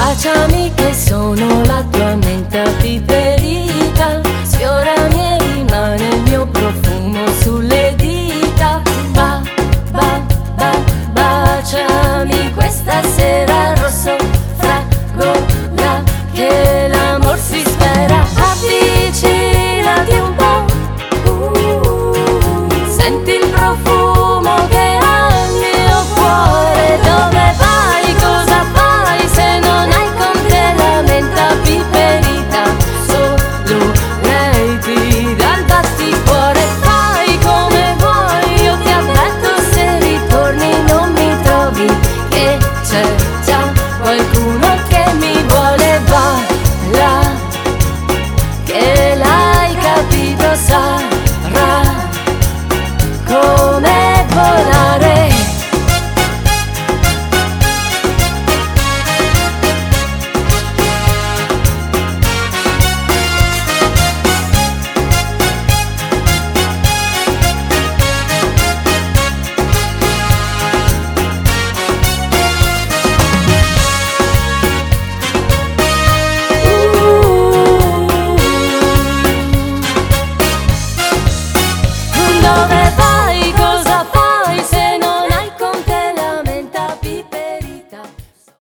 Baciami che sono la tua menta piperita, sfiorami e rimane il mio profumo sulle dita. Baciami questa sera rosso fragola, che l'amor si spera. Avvicinati un po', senti il profumo che ha il mio cuore. Dove vai, cosa fai se non hai con te la menta piperita? Solo lei ti dà il batticuore. Fai come vuoi, io ti aspetto, se ritorni non mi trovi, che c'è già qualcuno